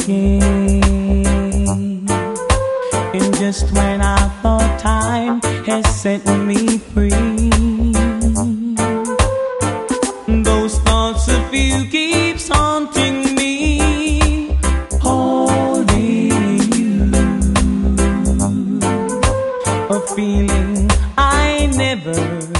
again. And just when I thought time has set me free, those thoughts of you keeps haunting me. Holding you, a feeling I never